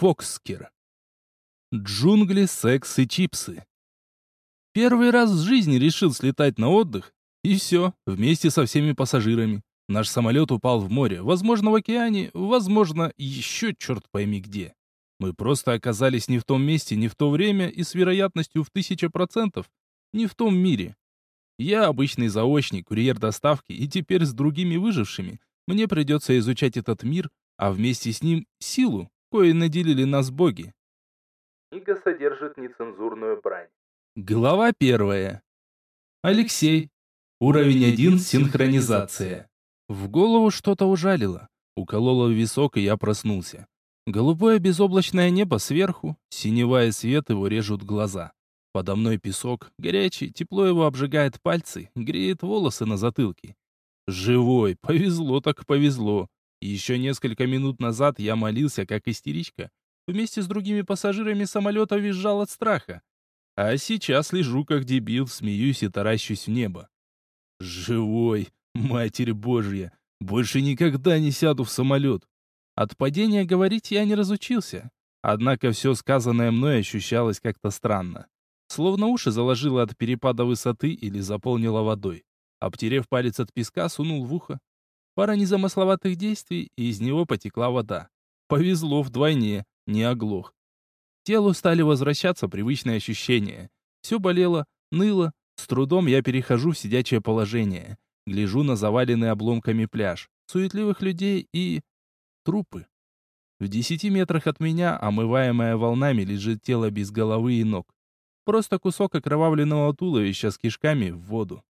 Фокскер. Джунгли, секс и чипсы. Первый раз в жизни решил слетать на отдых, и все, вместе со всеми пассажирами. Наш самолет упал в море, возможно, в океане, возможно, еще черт пойми где. Мы просто оказались не в том месте, не в то время и с вероятностью в 1000% не в том мире. Я обычный заочник, курьер доставки, и теперь с другими выжившими мне придется изучать этот мир, а вместе с ним силу, коей наделили нас боги. Книга содержит нецензурную брань. Глава 1. Алексей. Уровень 1. Синхронизация. В голову что-то ужалило. Укололо в висок, и я проснулся. Голубое безоблачное небо сверху, синевая свет его режут глаза. Подо мной песок, горячий, тепло его обжигает пальцы, греет волосы на затылке. Живой, повезло так повезло. Еще несколько минут назад я молился, как истеричка. Вместе с другими пассажирами самолета визжал от страха. А сейчас лежу как дебил, смеюсь и таращусь в небо. Живой, Матерь Божья, больше никогда не сяду в самолет. От падения говорить я не разучился. Однако все сказанное мной ощущалось как-то странно. Словно уши заложило от перепада высоты или заполнило водой. Обтерев палец от песка, сунул в ухо. Пара незамысловатых действий, и из него потекла вода. Повезло вдвойне, не оглох. К телу стали возвращаться привычные ощущения. Все болело, ныло. С трудом я перехожу в сидячее положение. Гляжу на заваленный обломками пляж, суетливых людей и... трупы. В 10 метрах от меня, омываемое волнами, лежит тело без головы и ног. Просто кусок окровавленного туловища с кишками в воду.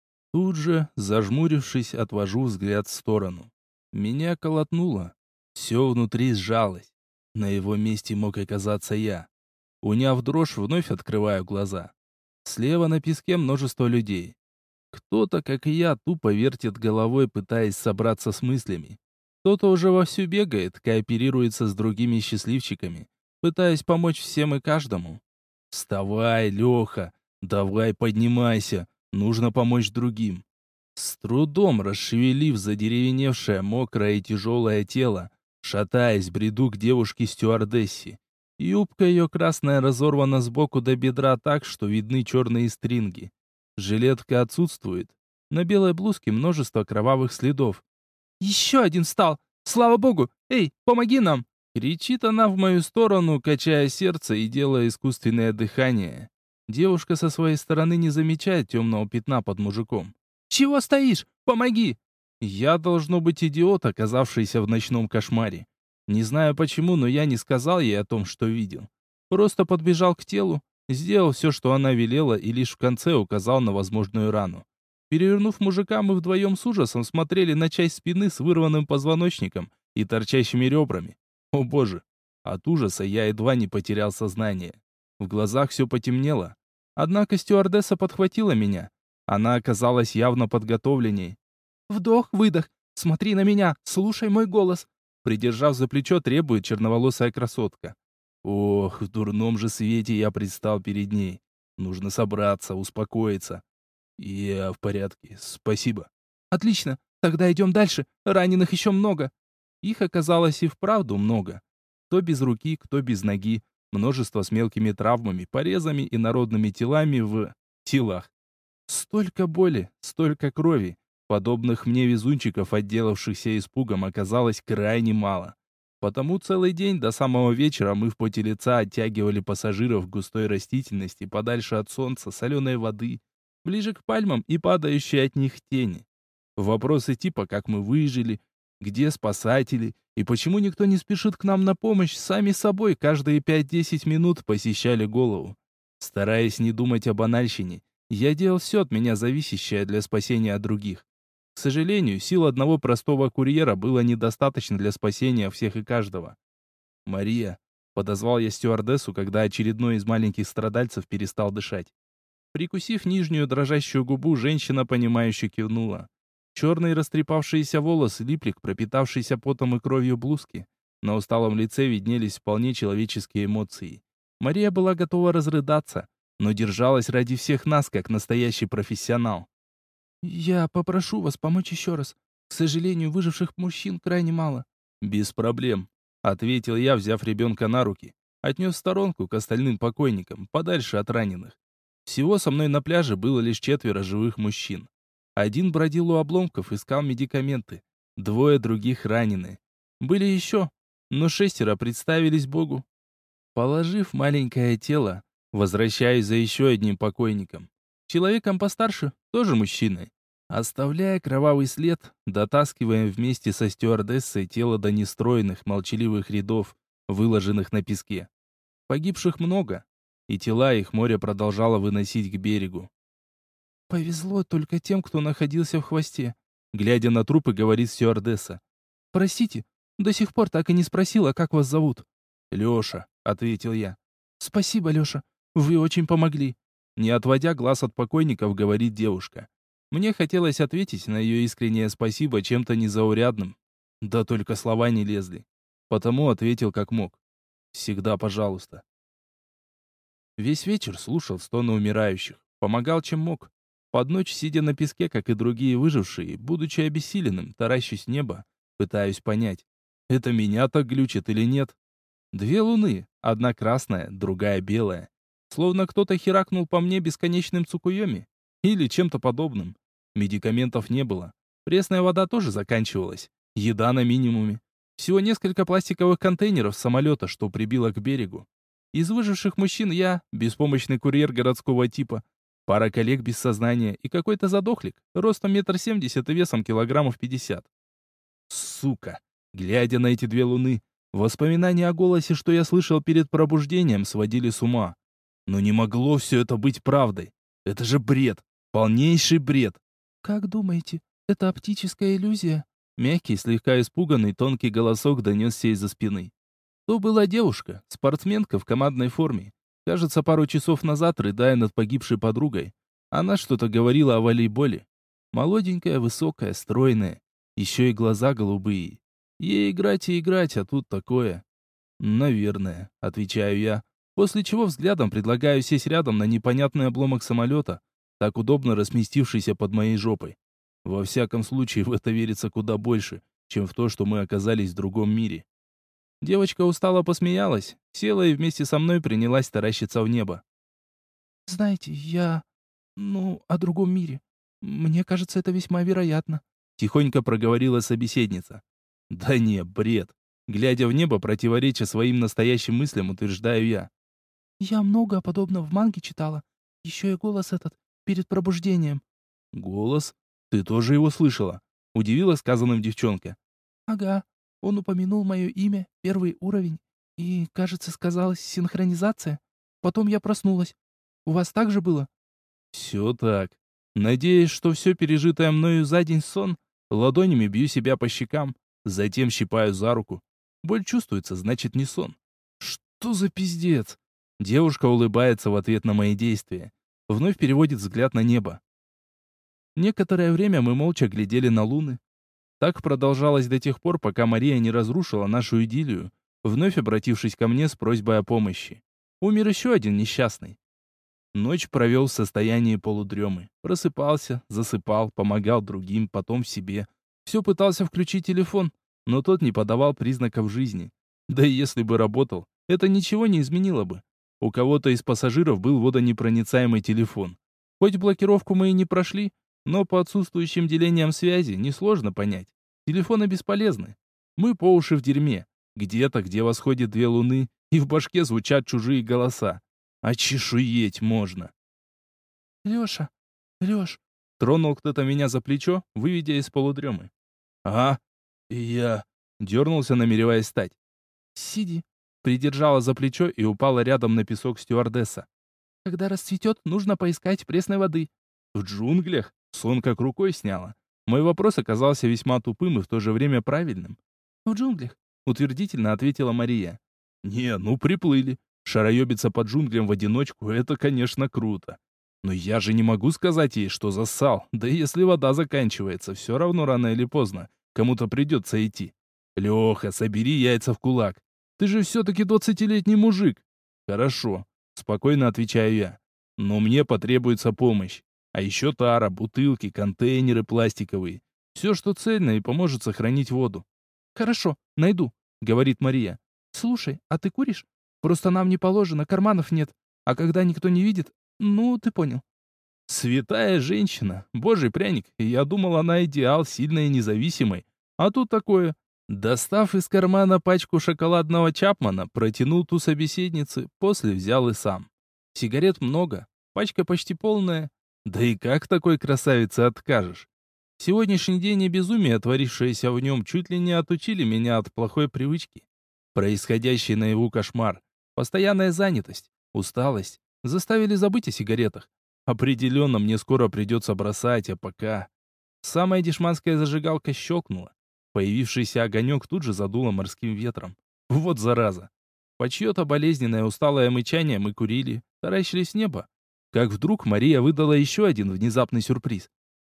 Тут же, зажмурившись, отвожу взгляд в сторону. Меня колотнуло. Все внутри сжалось. На его месте мог оказаться я. Уняв дрожь, вновь открываю глаза. Слева на песке множество людей. Кто-то, как и я, тупо вертит головой, пытаясь собраться с мыслями. Кто-то уже вовсю бегает, кооперируется с другими счастливчиками, пытаясь помочь всем и каждому. «Вставай, Леха! Давай поднимайся! Нужно помочь другим!» С трудом расшевелив задеревеневшее, мокрое и тяжелое тело, шатаясь, бреду к девушке-стюардессе. Юбка ее красная разорвана сбоку до бедра так, что видны черные стринги. Жилетка отсутствует. На белой блузке множество кровавых следов. «Еще один встал! Слава богу! Эй, помоги нам!» Кричит она в мою сторону, качая сердце и делая искусственное дыхание. Девушка со своей стороны не замечает темного пятна под мужиком. «Чего стоишь? Помоги!» Я должно быть идиот, оказавшийся в ночном кошмаре. Не знаю почему, но я не сказал ей о том, что видел. Просто подбежал к телу, сделал все, что она велела, и лишь в конце указал на возможную рану. Перевернув мужика, мы вдвоем с ужасом смотрели на часть спины с вырванным позвоночником и торчащими ребрами. О боже! От ужаса я едва не потерял сознание. В глазах все потемнело. Однако стюардесса подхватила меня. Она оказалась явно подготовленней. «Вдох-выдох. Смотри на меня. Слушай мой голос». Придержав за плечо, требует черноволосая красотка. Ох, в дурном же свете я предстал перед ней. Нужно собраться, успокоиться. Я в порядке, спасибо. Отлично, тогда идем дальше. Раненых еще много. Их оказалось и вправду много. Кто без руки, кто без ноги. Множество с мелкими травмами, порезами и народными телами в... телах. Столько боли, столько крови. Подобных мне везунчиков, отделавшихся испугом, оказалось крайне мало. Потому целый день до самого вечера мы в поте лица оттягивали пассажиров к густой растительности, подальше от солнца, соленой воды, ближе к пальмам и падающей от них тени. Вопросы типа «как мы выжили?», «где спасатели?» и «почему никто не спешит к нам на помощь?» сами собой каждые 5-10 минут посещали голову. Стараясь не думать о банальщине, я делал все от меня зависящее для спасения других. К сожалению, сил одного простого курьера было недостаточно для спасения всех и каждого. «Мария», — подозвал я стюардессу, когда очередной из маленьких страдальцев перестал дышать. Прикусив нижнюю дрожащую губу, женщина, понимающе кивнула. Черные растрепавшиеся волосы липли к пропитавшейся потом и кровью блузке. На усталом лице виднелись вполне человеческие эмоции. Мария была готова разрыдаться, но держалась ради всех нас, как настоящий профессионал. «Я попрошу вас помочь еще раз. К сожалению, выживших мужчин крайне мало». «Без проблем». ответил я, взяв ребенка на руки. Отнес в сторонку к остальным покойникам, подальше от раненых. Всего со мной на пляже было лишь 4 живых мужчин. Один бродил у обломков, искал медикаменты. 2 других ранены. Были еще, но 6 представились Богу. Положив маленькое тело, возвращаюсь за еще одним покойником. Человеком постарше, тоже мужчиной. Оставляя кровавый след, дотаскиваем вместе со стюардессой тело до нестроенных, молчаливых рядов, выложенных на песке. Погибших много, и тела их море продолжало выносить к берегу. «Повезло только тем, кто находился в хвосте», глядя на трупы, говорит стюардесса. «Простите, до сих пор так и не спросила, как вас зовут». «Леша», — ответил я. «Спасибо, Леша, вы очень помогли». Не отводя глаз от покойников, говорит девушка. Мне хотелось ответить на ее искреннее спасибо чем-то незаурядным. Да только слова не лезли. Потому ответил как мог. Всегда пожалуйста. Весь вечер слушал стоны умирающих. Помогал чем мог. Под ночь, сидя на песке, как и другие выжившие, будучи обессиленным, таращусь в небо, пытаюсь понять, это меня так глючит или нет. 2 луны, одна красная, другая белая. Словно кто-то херакнул по мне бесконечным цукуйоми. Или чем-то подобным. Медикаментов не было. Пресная вода тоже заканчивалась. Еда на минимуме. Всего несколько пластиковых контейнеров с самолета, что прибило к берегу. Из выживших мужчин я, беспомощный курьер городского типа, пара коллег без сознания и какой-то задохлик, ростом 1,70 м и весом килограммов 50. Сука! Глядя на эти 2 луны, воспоминания о голосе, что я слышал перед пробуждением, сводили с ума. Но не могло все это быть правдой. Это же бред. Полнейший бред. «Как думаете, это оптическая иллюзия?» Мягкий, слегка испуганный, тонкий голосок донесся из-за спины. То была девушка, спортсменка в командной форме. Кажется, пару часов назад, рыдая над погибшей подругой, она что-то говорила о волейболе. Молоденькая, высокая, стройная. Еще и глаза голубые. Ей играть и играть, а тут такое. «Наверное», — отвечаю я, после чего взглядом предлагаю сесть рядом на непонятный обломок самолета, так удобно разместившийся под моей жопой. Во всяком случае, в это верится куда больше, чем в то, что мы оказались в другом мире. Девочка устало посмеялась, села и вместе со мной принялась таращиться в небо. «Знаете, о другом мире. Мне кажется, это весьма вероятно», — тихонько проговорила собеседница. «Да не, бред». Глядя в небо, противореча своим настоящим мыслям, утверждаю я. «Я много подобного в манге читала. Еще и голос этот, перед пробуждением». «Голос? Ты тоже его слышала?» — удивила сказанным девчонка. «Ага. Он упомянул мое имя, 1 уровень. И, кажется, сказалась синхронизация. Потом я проснулась. У вас так же было?» «Все так. Надеюсь, что все пережитое мною за день сон, ладонями бью себя по щекам, затем щипаю за руку. Боль чувствуется, значит, не сон. Что за пиздец?» Девушка улыбается в ответ на мои действия. Вновь переводит взгляд на небо. Некоторое время мы молча глядели на луны. Так продолжалось до тех пор, пока Мария не разрушила нашу идиллию, вновь обратившись ко мне с просьбой о помощи. Умер еще один несчастный. Ночь провел в состоянии полудремы. Просыпался, засыпал, помогал другим, потом себе. Все пытался включить телефон, но тот не подавал признаков жизни. Да и если бы работал, это ничего не изменило бы. У кого-то из пассажиров был водонепроницаемый телефон. Хоть блокировку мы и не прошли, но по отсутствующим делениям связи несложно понять. Телефоны бесполезны. Мы по уши в дерьме. Где-то, где восходит 2 луны, и в башке звучат чужие голоса. А чешуеть можно. «Леша, Леш!» Тронул кто-то меня за плечо, выведя из полудремы. «Ага, и я...» Дернулся, намереваясь встать. «Сиди!» Придержала за плечо и упала рядом на песок стюардесса. «Когда расцветет, нужно поискать пресной воды». «В джунглях?» Сон как рукой сняло. Мой вопрос оказался весьма тупым и в то же время правильным. «В джунглях», — утвердительно ответила Мария. «Не, ну приплыли. Шароебиться по джунглям в одиночку — это, конечно, круто. Но я же не могу сказать ей, что зассал. Да и если вода заканчивается, все равно рано или поздно кому-то придется идти. Леха, собери яйца в кулак. Ты же все-таки 20-летний мужик». «Хорошо», — спокойно отвечаю я. «Но мне потребуется помощь. А еще тара, бутылки, контейнеры пластиковые. Все, что цельно и поможет сохранить воду». «Хорошо, найду», — говорит Мария. «Слушай, а ты куришь? Просто нам не положено, карманов нет. А когда никто не видит, ну, ты понял». Святая женщина, божий пряник. Я думал, она идеал, сильной и независимой. А тут такое. Достав из кармана пачку шоколадного Чапмана, протянул ту собеседнице, после взял и сам. Сигарет много, пачка почти полная. Да и как такой красавице откажешь? Сегодняшний день и безумие, творившееся в нем, чуть ли не отучили меня от плохой привычки. Происходящий наяву кошмар, постоянная занятость, усталость заставили забыть о сигаретах. Определенно мне скоро придется бросать, а пока... Самая дешманская зажигалка щелкнула. Появившийся огонек тут же задуло морским ветром. Вот зараза. По чье-то болезненное усталое мычание мы курили, таращились в небо. Как вдруг Мария выдала еще один внезапный сюрприз.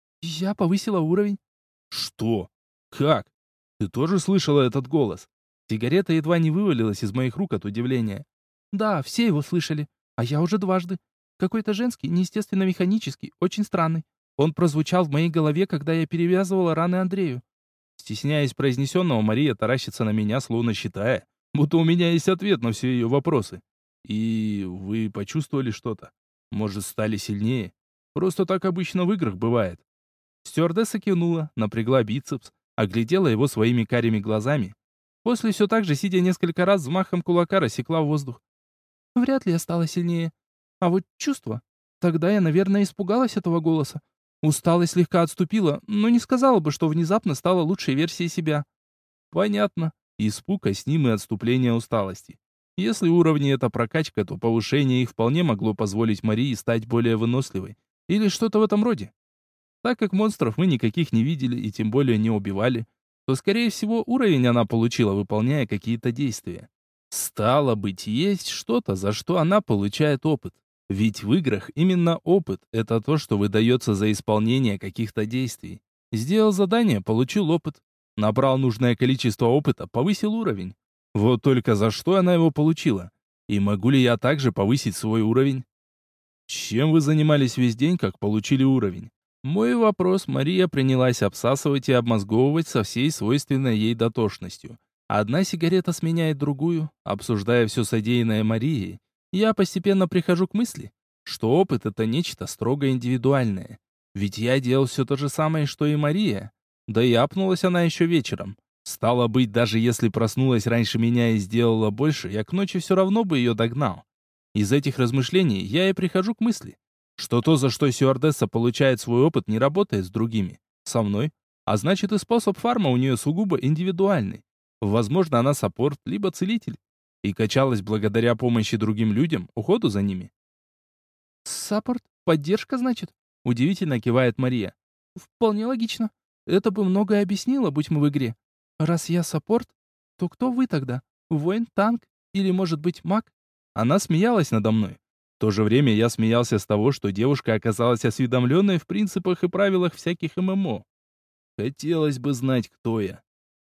«Я повысила уровень». «Что? Как? Ты тоже слышала этот голос?» Сигарета едва не вывалилась из моих рук от удивления. «Да, все его слышали. А я уже дважды. Какой-то женский, неестественно механический, очень странный. Он прозвучал в моей голове, когда я перевязывала раны Андрею». Стесняясь произнесенного, Мария таращится на меня, словно считая, будто у меня есть ответ на все ее вопросы. «И вы почувствовали что-то? Может, стали сильнее? Просто так обычно в играх бывает». Стюардесса кивнула, напрягла бицепс, оглядела его своими карими глазами. После все так же, сидя несколько раз, взмахом кулака рассекла воздух. «Вряд ли я стала сильнее. А вот чувство. Тогда я, наверное, испугалась этого голоса. Усталость слегка отступила, но не сказала бы, что внезапно стала лучшей версией себя». Понятно. Испуг, а с ним и отступление усталости. Если уровни это прокачка, то повышение их вполне могло позволить Марии стать более выносливой. Или что-то в этом роде. Так как монстров мы никаких не видели и тем более не убивали, то, скорее всего, уровень она получила, выполняя какие-то действия. Стало быть, есть что-то, за что она получает опыт. Ведь в играх именно опыт — это то, что выдается за исполнение каких-то действий. Сделал задание — получил опыт. Набрал нужное количество опыта — повысил уровень. Вот только за что она его получила? И могу ли я также повысить свой уровень? Чем вы занимались весь день, как получили уровень? Мой вопрос Мария принялась обсасывать и обмозговывать со всей свойственной ей дотошностью. Одна сигарета сменяет другую. Обсуждая все содеянное Марией, я постепенно прихожу к мысли, что опыт — это нечто строго индивидуальное. Ведь я делал все то же самое, что и Мария. Да и апнулась она еще вечером. Стало быть, даже если проснулась раньше меня и сделала больше, я к ночи все равно бы ее догнал. Из этих размышлений я и прихожу к мысли, что то, за что стюардесса получает свой опыт, не работает с другими. Со мной. А значит, и способ фарма у нее сугубо индивидуальный. Возможно, она саппорт, либо целитель. И качалась благодаря помощи другим людям, уходу за ними. «Саппорт? Поддержка, значит?» Удивительно кивает Мария. «Вполне логично. Это бы многое объяснило, будь мы в игре. Раз я саппорт, то кто вы тогда? Воин, танк? Или, может быть, маг?» Она смеялась надо мной. В то же время я смеялся с того, что девушка оказалась осведомленной в принципах и правилах всяких ММО. Хотелось бы знать, кто я.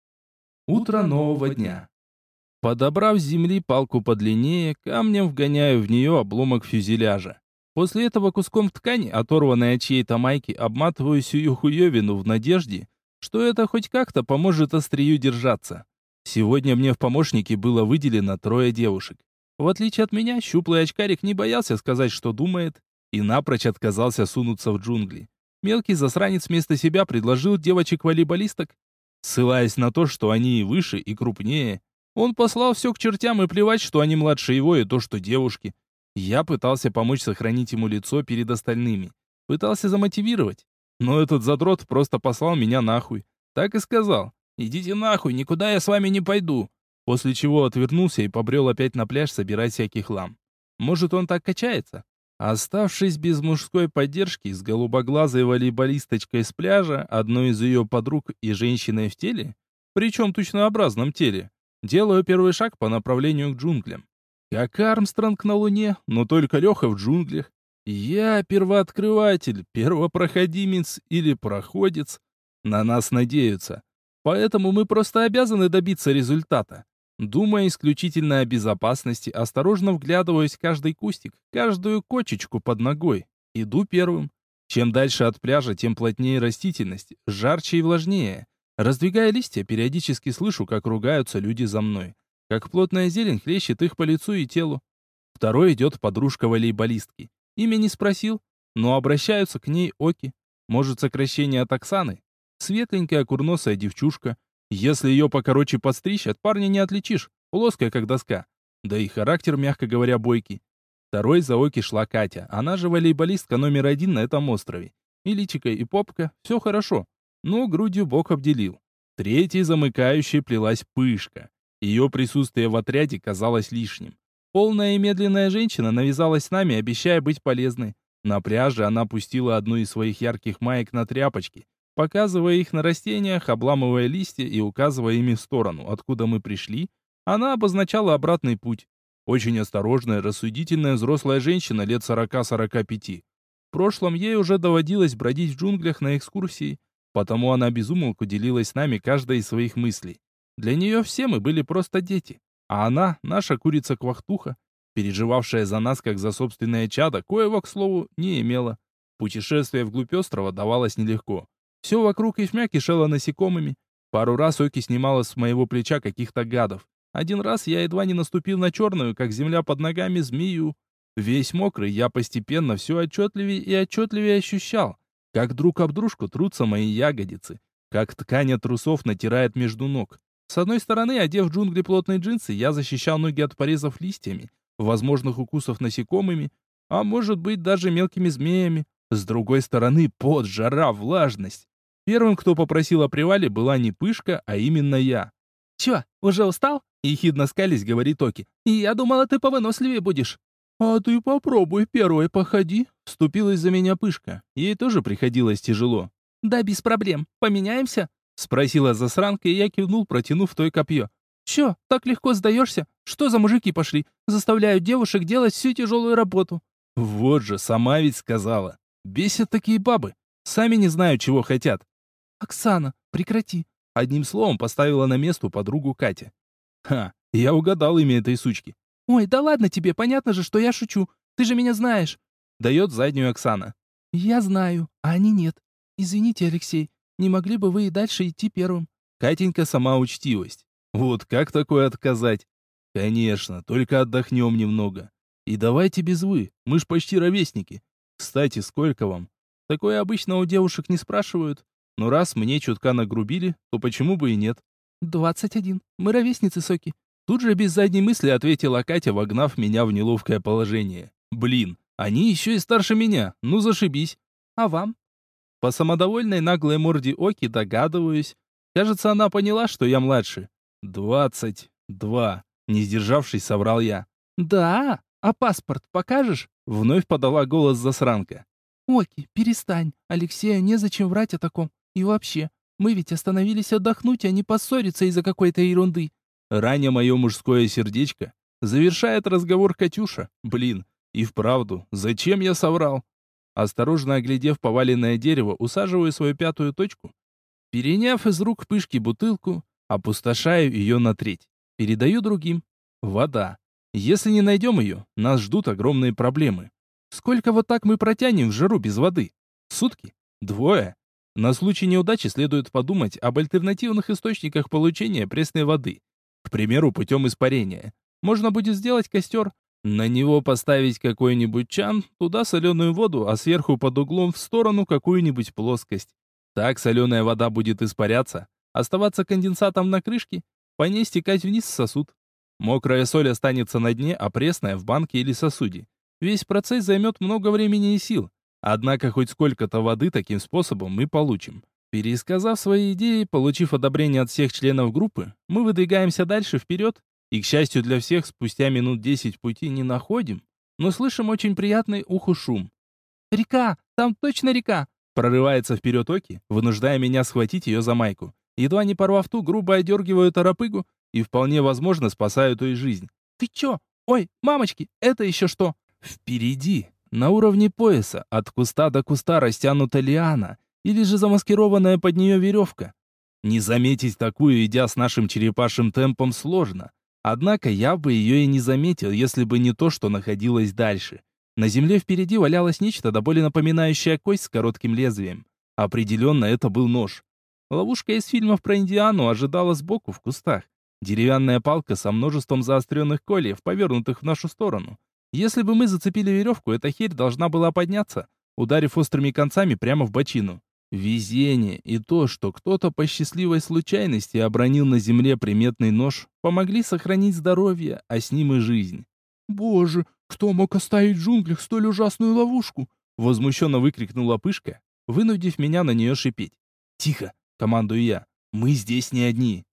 Утро нового дня. Подобрав с земли палку подлиннее, камнем вгоняю в нее обломок фюзеляжа. После этого куском ткани, оторванной от чьей-то майки, обматываю сию хуевину в надежде, что это хоть как-то поможет острию держаться. Сегодня мне в помощники было выделено 3 девушек. В отличие от меня, щуплый очкарик не боялся сказать, что думает, и напрочь отказался сунуться в джунгли. Мелкий засранец вместо себя предложил девочек-волейболисток. Ссылаясь на то, что они и выше, и крупнее, он послал все к чертям, и плевать, что они младше его, и то, что девушки. Я пытался помочь сохранить ему лицо перед остальными. Пытался замотивировать. Но этот задрот просто послал меня нахуй. Так и сказал: «Идите нахуй, никуда я с вами не пойду». После чего отвернулся и побрел опять на пляж собирать всякий хлам. Может, он так качается? Оставшись без мужской поддержки, с голубоглазой волейболисточкой с пляжа, одной из ее подруг и женщиной в теле, причем тучнообразном теле, делаю первый шаг по направлению к джунглям. Как Армстронг на Луне, но только Леха в джунглях. Я первооткрыватель, первопроходимец или проходец. На нас надеются. Поэтому мы просто обязаны добиться результата. Думая исключительно о безопасности, осторожно вглядываясь в каждый кустик, каждую кочечку под ногой. Иду первым. Чем дальше от пляжа, тем плотнее растительность, жарче и влажнее. Раздвигая листья, периодически слышу, как ругаются люди за мной. Как плотная зелень хлещет их по лицу и телу. Второй идет подружка волейболистки. Имя не спросил, но обращаются к ней Оки. Может, сокращение от Оксаны? Светленькая курносая девчушка. Если ее покороче подстричь, от парня не отличишь. Плоская, как доска. Да и характер, мягко говоря, бойкий. Второй за Оки шла Катя. Она же волейболистка номер 1 на этом острове. И личико, и попка, все хорошо. Но грудью Бог обделил. Третьей замыкающей плелась Пышка. Ее присутствие в отряде казалось лишним. Полная и медленная женщина навязалась с нами, обещая быть полезной. На пляже она пустила одну из своих ярких маек на тряпочки, показывая их на растениях, обламывая листья и указывая ими в сторону, откуда мы пришли. Она обозначала обратный путь. Очень осторожная, рассудительная взрослая женщина лет 40-45. В прошлом ей уже доводилось бродить в джунглях на экскурсии, потому она без умолку делилась с нами каждой из своих мыслей. Для нее все мы были просто дети, а она, наша курица-квахтуха, переживавшая за нас как за собственное чадо, коего, к слову, не имела. Путешествие вглубь острова давалось нелегко. Все вокруг ишмя кишело насекомыми. Пару раз Оки снимала с моего плеча каких-то гадов. Один раз я едва не наступил на черную, как земля под ногами, змею. Весь мокрый, я постепенно все отчетливее и отчетливее ощущал, как друг об дружку трутся мои ягодицы, как ткань от трусов натирает между ног. С одной стороны, одев в джунгли плотные джинсы, я защищал ноги от порезов листьями, возможных укусов насекомыми, а может быть даже мелкими змеями. С другой стороны, пот, жара, влажность. Первым, кто попросил о привале, была не Пышка, а именно я. «Чё, уже устал?» — ехидно скались, говорит Оки. «Я думала, ты повыносливее будешь». «А ты попробуй первой походи», — вступилась за меня Пышка. Ей тоже приходилось тяжело. «Да без проблем. Поменяемся?» — спросила засранка, и я кивнул, протянув той копье. «Чё, так легко сдаешься? Что за мужики пошли? Заставляют девушек делать всю тяжелую работу». Вот же, сама ведь сказала. Бесят такие бабы. Сами не знают, чего хотят. «Оксана, прекрати!» Одним словом поставила на место подругу Катя. Ха, я угадал имя этой сучки. «Ой, да ладно тебе, понятно же, что я шучу. Ты же меня знаешь!» Дает заднюю Оксана. «Я знаю, а они нет. Извините, Алексей, не могли бы вы и дальше идти первым?» Катенька сама учтивость. Вот как такое отказать? Конечно, только отдохнем немного. И давайте без «вы», мы ж почти ровесники. Кстати, сколько вам? Такое обычно у девушек не спрашивают. Но раз мне чутка нагрубили, то почему бы и нет? 21. Мы ровесницы, Соки. Тут же без задней мысли ответила Катя, вогнав меня в неловкое положение. Блин, они еще и старше меня, ну зашибись. А вам? По самодовольной наглой морде Оки догадываюсь. Кажется, она поняла, что я младше. 22. Не сдержавшись, соврал я. Да? А паспорт покажешь? Вновь подала голос засранка. Оки, перестань. Алексею незачем врать о таком. И вообще, мы ведь остановились отдохнуть, а не поссориться из-за какой-то ерунды. Раня мое мужское сердечко. Завершает разговор Катюша. Блин, и вправду, зачем я соврал? Осторожно оглядев поваленное дерево, усаживаю свою пятую точку. Переняв из рук Пышки бутылку, опустошаю ее на треть. Передаю другим. Вода. Если не найдем ее, нас ждут огромные проблемы. Сколько вот так мы протянем в жару без воды? Сутки? Двое? На случай неудачи следует подумать об альтернативных источниках получения пресной воды. К примеру, путем испарения. Можно будет сделать костер, на него поставить какой-нибудь чан, туда соленую воду, а сверху под углом в сторону какую-нибудь плоскость. Так соленая вода будет испаряться, оставаться конденсатом на крышке, по ней стекать вниз в сосуд. Мокрая соль останется на дне, а пресная в банке или сосуде. Весь процесс займет много времени и сил. Однако хоть сколько-то воды таким способом мы получим. Пересказав свои идеи, получив одобрение от всех членов группы, мы выдвигаемся дальше вперед, и, к счастью для всех, спустя минут 10 пути не находим, но слышим очень приятный уху шум. «Река! Там точно река!» Прорывается вперед Оки, вынуждая меня схватить ее за майку. Едва не порвав ту, грубо одергиваю торопыгу и вполне возможно спасаю той жизнь. «Ты чё? Ой, мамочки, это еще что?» Впереди, на уровне пояса, от куста до куста растянута лиана, или же замаскированная под нее веревка. Не заметить такую, идя с нашим черепашьим темпом, сложно. Однако я бы ее и не заметил, если бы не то, что находилось дальше. На земле впереди валялось нечто до боли напоминающее кость с коротким лезвием. Определенно, это был нож. Ловушка из фильмов про Индиану ожидала сбоку в кустах. Деревянная палка со множеством заостренных кольев, повернутых в нашу сторону. Если бы мы зацепили веревку, эта херь должна была подняться, ударив острыми концами прямо в бочину. Везение и то, что кто-то по счастливой случайности обронил на земле приметный нож, помогли сохранить здоровье, а с ним и жизнь. «Боже, кто мог оставить в джунглях столь ужасную ловушку?» Возмущенно выкрикнула Пышка, вынудив меня на нее шипеть. «Тихо!» — командую я. «Мы здесь не одни!»